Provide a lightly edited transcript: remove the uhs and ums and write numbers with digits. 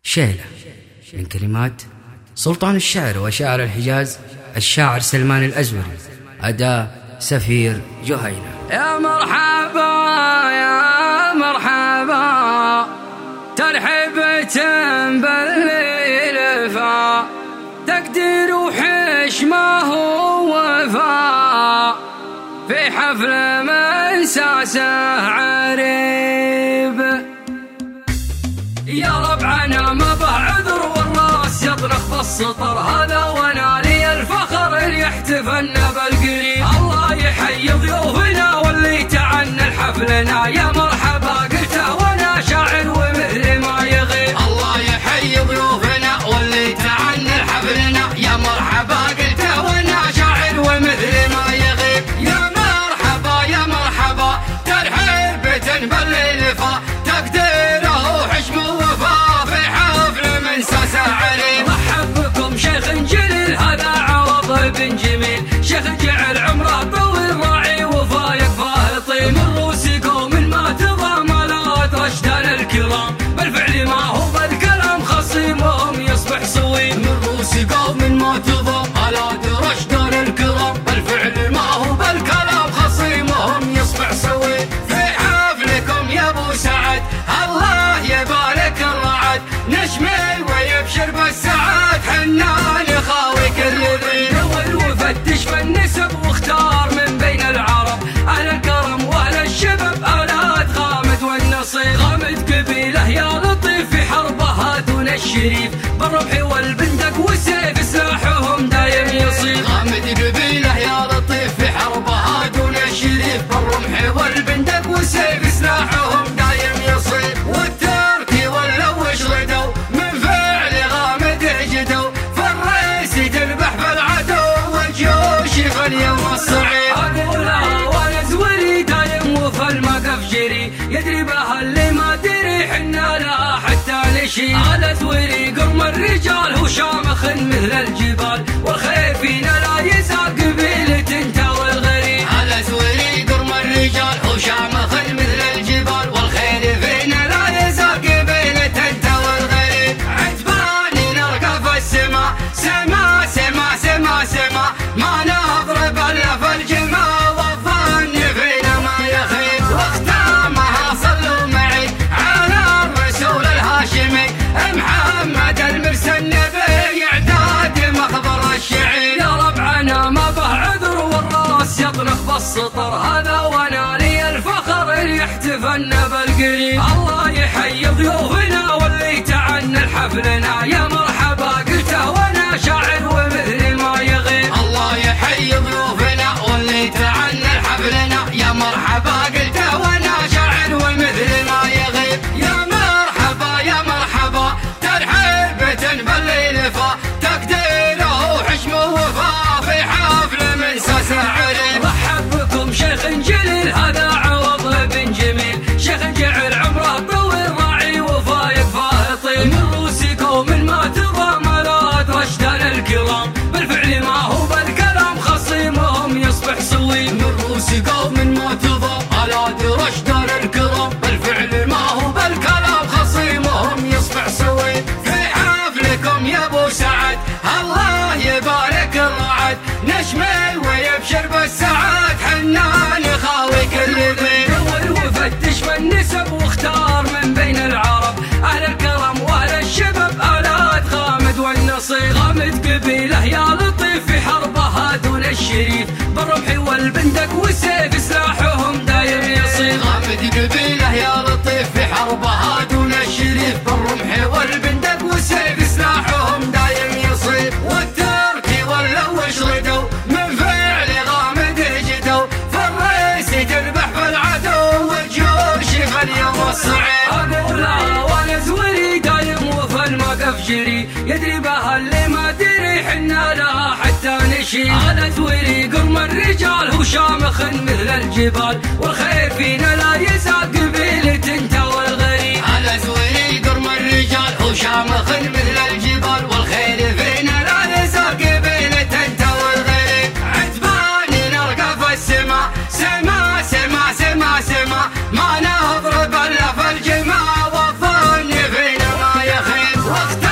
شيلة من كلمات سلطان الشعر وشاعر الحجاز الشاعر سلمان الأزوري، أداء سفير جهينة. يا مرحبا يا مرحبا ترحبة بالليلفا، تقدير وحشمه ووفاء في حفل مساسه عريب. يا ربعنا ما به عذر والراس يطرخ بالسطر، هذا ونالي الفخر اللي يحتفلنا بالقريب. الله يحيي ضيوفنا واللي تعنى لحفلنا، يا مرحبا قلته وانا شاعر ومثل ما يغيب. الله يحيي ضيوفنا واللي تعنى لحفلنا، يا مرحبا قلته وانا شاعر ومثل ما يغيب. يا مرحبا يا مرحبا ترحيبة بالليلفا، تقديره وحشمه وفا في حفل من ساسه عريب. رحب بكم شيخ جليل هذا عوض بن جميل، شيخ جعل عمره طويل راعي وفا يكفاه طيب. من روس قوم ما تضاملات رشدان الكرام، بالفعل ما هو بالكلام خصيمهم يصبح صويب. من روس قوم ما تضاملات رشدان الكرام، بالفعل ما هو بالكلام خصيمهم يصبح صويب. في حفلكم يا ابو سعد الله يبارك الرعد، نشمل ويبشر بالسعاد حنان يخاوي كل ذي. دور وفتش في النسب واختار من بين العرب اهل الكرم واهل الشباب، اولاد غامد والنصيب. غامد قبيله يا لطيف في حربها دون الشريف، بالرمح والبندق والسيف سلاحهم دايم يصيب. غامد قبيله يا لطيف في حربها دون الشريف، بالرمح والبندق والسيف سلاحهم دايم يصيب. والتركي واللوش ردوا من فعل غامد اجدوا، فالريس تذبح بالعدو والجيوش فاليوم الصعيب. اقولها وانا زوري دايم وفي المقف جري، يدري بها اللي ما دري حنا لا حتى نشي. على زوري قرم الرجال هو شامخ مثل الجبال، والخير فينا لا يزال قبيلة انت والغريب. على زوري قرم الرجال هو شامخ مثل الجبال، والخير فينا لا يزال قبيلة انت والغريب. عتباني نرقى في السما سما سما سما سما، ما نضرب الا في الجما والظن فينا ما يخيب. واختامها صلوا معي على الرسول الهاشمي، محمد المرسل النبي اعداد مخبر الشعير. يا ربعنا ما به عذر والراس يطرخ بالسطر، هذا ونالي الفخر اللي يحتفلنا بالقريب. الله يحيي ضيوفنا واللي تعنى لحفلنا، يا مرحبا قلته وانا شاعر ومثل ما يغيب. الله يحيي ضيوفنا واللي تعنى لحفلنا، يا مرحبا قلته وانا شاعر ومثل ما يغيب. يا مرحبا يا مرحبا ترحيبة بالليلفا، تقديره وحشمه وفا في حفل من ساسه عريب. رحب بكم شيخ جليل هذا عوض بن جميل، شيخ جعل عمره طويل راعي وفا يكفاه طيب. من روس قوم ما تضاملات رشدان الكرام، بالفعل ما هو بالكلام خصيمهم يصبح صويب. من روس قوم ما تضاملات رشدان الكرام، بالفعل ما هو بالكلام خصيمهم يصبح صويب. في حفلكم يا ابو سعد الله يبارك الرعد، نشمل ويبشر بالسعاد حنان يخاوي كل ذي. دور وفتش في النسب واختار من بين العرب اهل الكرم واهل الشباب، اولاد غامد والنصيب. غامد قبيله يا لطيف في حربها دون الشريف، بالرمح والبندق والسيف سلاحهم دايم يصيب. غامد قبيله يا لطيف في حربها دون الشريف، بالرمح والبندق والسيف سلاحهم دايم يصيب. والتركي واللوش ردوا من فعل غامد اجدوا، فالريس تذبح بالعدو والجيوش فاليوم الصعيب. اقولها وانا زوري دايم وفي المقف جري، يدري بها اللي ما دري حنا لا حتى نشي. على زوري قرم الرجال هو شامخ مثل الجبال، والخير فينا لا يزال قبيلة انت والغريب. على زوري قرم الرجال هو شامخ مثل الجبال، والخير فينا لا يزال قبيلة انت والغريب. عتباني نرقى في السما سما سما سما سما، ما نضرب الا في الجما والظن فينا ما يخيب. واختار